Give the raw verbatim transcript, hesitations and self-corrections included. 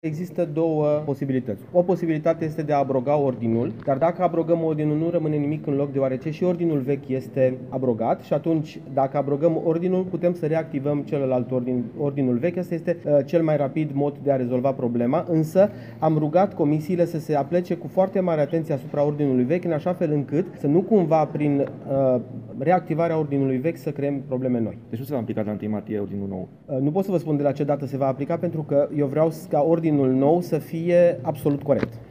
Există două posibilități. O posibilitate este de a abroga ordinul, dar dacă abrogăm ordinul, nu rămâne nimic în loc, deoarece și ordinul vechi este abrogat și atunci, dacă abrogăm ordinul, putem să reactivăm celălalt ordin, ordinul vechi. Asta este uh, cel mai rapid mod de a rezolva problema, însă am rugat comisiile să se aplece cu foarte mare atenție asupra ordinului vechi, în așa fel încât să nu cumva prin uh, reactivarea ordinului vechi să creăm probleme noi. Deci nu se va aplica de la întâi martie ordinul nou? Uh, nu pot să vă spun de la ce dată se va aplica, pentru că eu vreau ca ordinul nou să fie absolut corect.